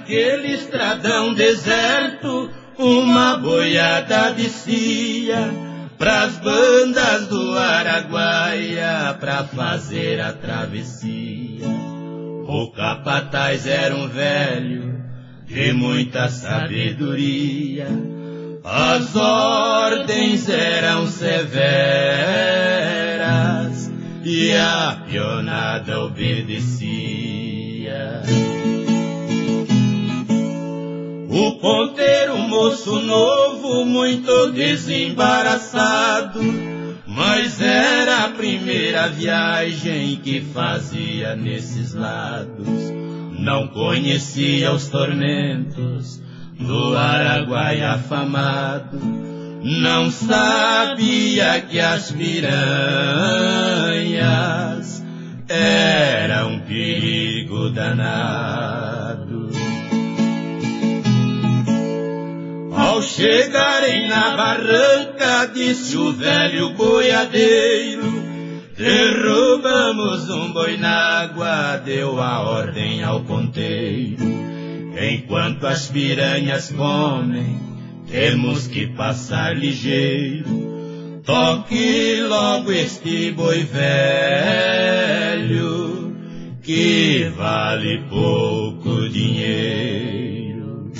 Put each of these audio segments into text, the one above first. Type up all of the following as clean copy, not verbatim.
naquele estradão deserto, uma boiada descia pras bandas do Araguaia pra fazer a travessia. O capataz era um velho de muita sabedoria, as ordens eram severas e a pionada obedecia. O ponteiro, moço novo, muito desembaraçado, mas era a primeira viagem que fazia nesses lados. Não conhecia os tormentos do Araguaia afamado, não sabia que as piranhas eram um perigo danado. Ao chegarem na barranca, disse o velho boiadeiro, derrubamos um boi na água, deu a ordem ao ponteiro. Enquanto as piranhas comem, temos que passar ligeiro. Toque logo este boi velho, que vale pouco dinheiro.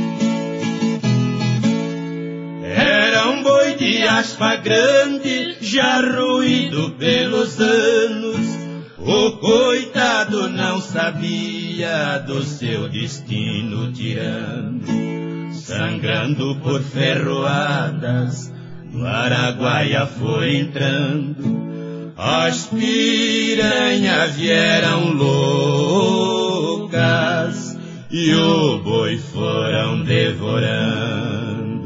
Era um boi de aspa grande, já ruído pelos anos. O coitado não sabia do seu destino tirano. Sangrando por ferroadas, no Araguaia foi entrando. As piranhas vieram loucas e o boi foram devorando.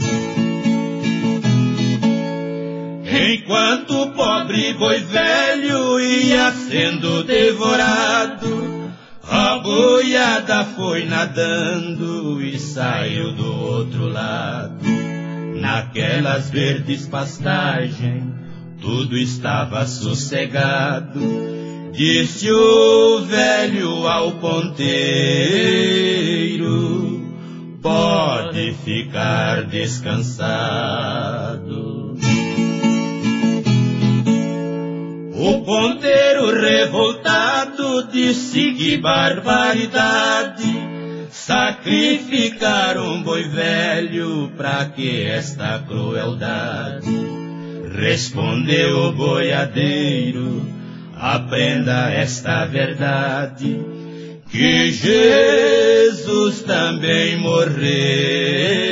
Enquanto o pobre boi velho ia sendo devorado, a boiada foi nadando e saiu do outro lado. Naquelas verdes pastagens, tudo estava sossegado. Disse o velho ao ponteiro, pode ficar descansado. O ponteiro revoltado disse que barbaridade, sacrificar um boi velho, pra que esta crueldade? Respondeu o boiadeiro, aprenda esta verdade, que Jesus também morreu